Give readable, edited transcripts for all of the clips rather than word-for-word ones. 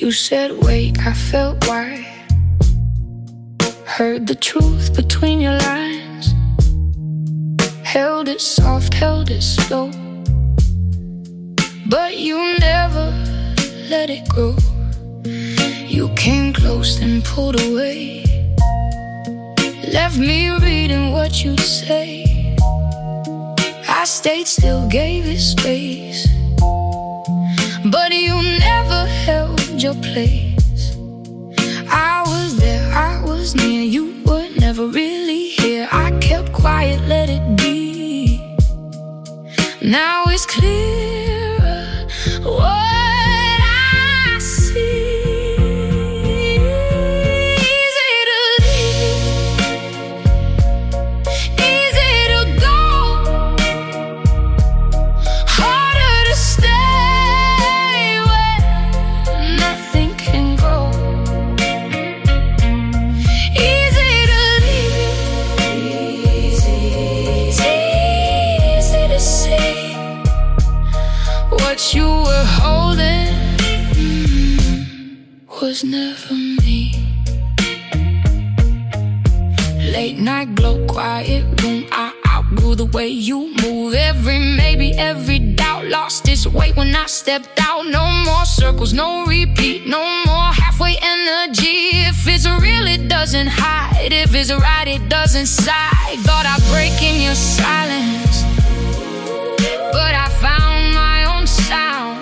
You said wait, I felt why. Heard the truth between your lines. Held it soft, held it slow, but you never let it go. You came close then pulled away, left me reading what you'd say. I stayed still, gave it space, but you never held your place. I was there, I was near, you were never really here. I kept quiet, let it be. Now it's clearer what I see. Easy to leave, easy to go, harder to stay where nothing can grow. Easy to leave you, easy to see what you were holding was never me. Late night glow, quiet room, I outgrew the way you move. Every maybe, every doubt lost its weight when I stepped out. No more circles, no repeat, no more halfway energy. If it's real, it doesn't hide. If it's right, it doesn't sigh. Thought I'd break in your silence, but I found my own sound.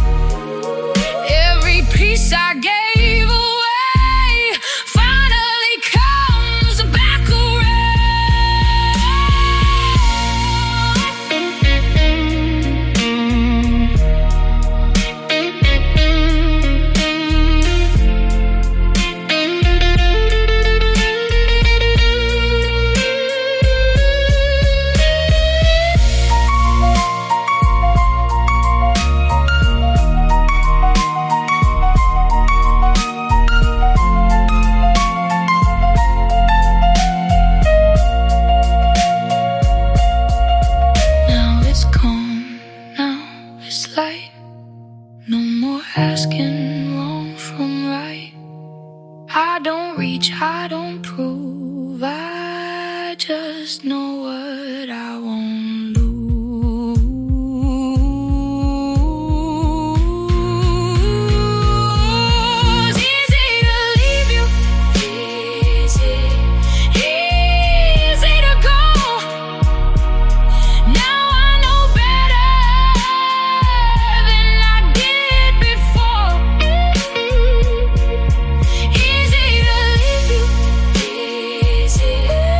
Every piece I gave away finally comes back light. No more asking wrong from right. I don't reach, I don't prove, I just know what I won't lose. Easy to leave you, easy to go. Now I know better than I did before. Easy to leave you, easy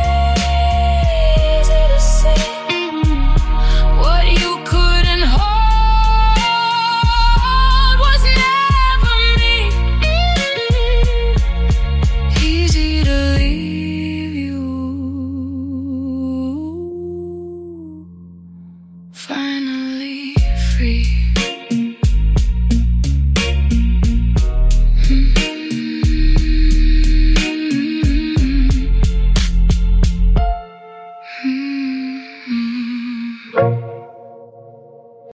to say what you couldn't hold was never me. Easy to leave you, finally free.